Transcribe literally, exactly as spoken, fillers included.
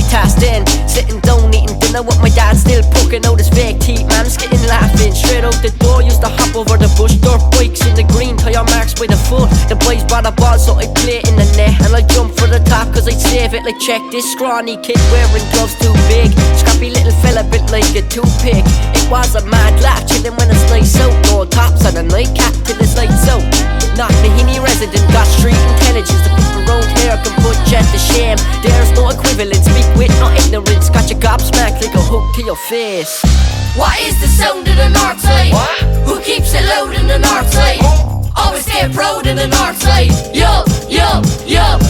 guitar stand, sitting down eating dinner with my dad, still poking out his fake teeth. Man, skitting laughing straight out the door. Used to hop over the bush, dirt bikes in the green, tire marks by the foot. The boys brought a ball so I'd play in the net, and I'd jump for the top cause I'd save it. Like check this scrawny kid wearing gloves too big, scrappy little fella bit like a toothpick. It was a mad laugh chilling when it's nice out. No tops on a nightcap till it's lights out. Not Mahini resident, got street intelligence. The people around here can put you to shame. There's no equivalent, speak with no ignorance. Got your gobsmacked like a hook to your face. What is the sound of the north side? What? Who keeps it loud in the north side? Always stay proud in the north side. Yo, yo, yo.